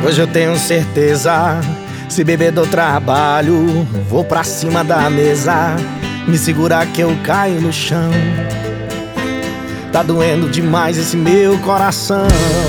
Hoje eu tenho certeza, se beber do trabalho, vou pra cima da mesa, me segurar que eu caio no chão. Tá doendo demais esse meu coração.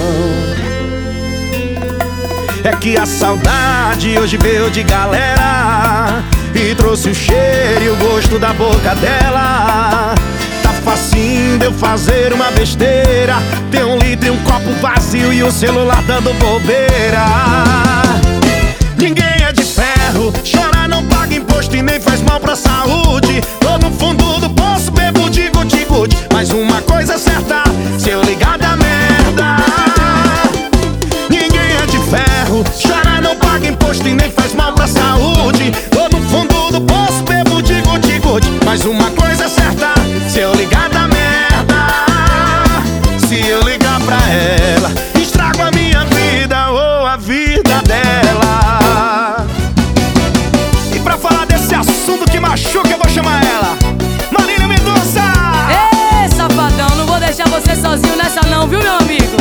É que a saudade hoje veio de galera e trouxe o cheiro e o gosto da boca dela. Tá facinho de eu fazer uma besteira, ter um litro e um copo vazio e o celular dando bobeira. Ninguém é de ferro, chorar não paga imposto e nem faz mal pra saúde. Tô no fundo do poço, bebo de guti-guti, mas uma coisa é certa, se eu ligar da merda. Ninguém é de ferro, chorar não paga imposto e nem faz mal pra saúde. Tô no fundo do poço, bebo de guti-guti, mas uma coisa é certa, se eu ligar da merda. Se eu ligar pra ela, estrago a minha vida ou a vida dela. E pra falar desse assunto que machuca, eu vou chamar ela, Marília Mendonça. Ei, safadão, não vou deixar você sozinho nessa não, viu, meu amigo?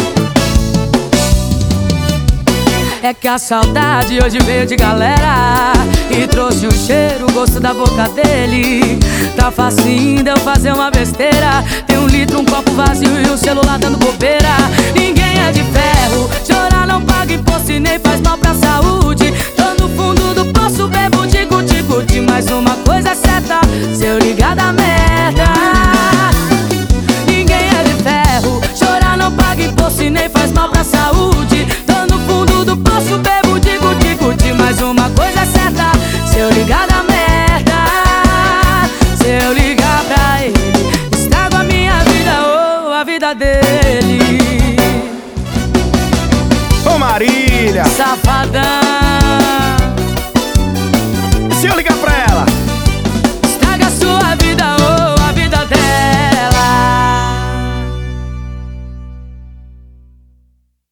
É que a saudade hoje veio de galera e trouxe o cheiro, o gosto da boca dele. Tá facinho de eu fazer uma besteira, tem um litro, um copo vazio e o celular dando bobeira. Ninguém é de ferro, chorar não paga imposto e nem faz mal pra saúde. Tô no fundo do poço, bebo de guti-guti, mas uma coisa é certa, se eu ligar da merda. Ninguém é de ferro, chorar não paga imposto e nem faz mal pra saúde. Tô no fundo do poço, bebo de guti-guti, mas uma coisa é certa, se eu ligar da merda. Se eu ligar pra ele, estrago a minha vida ou a vida dele. Ô Marília, Safadão.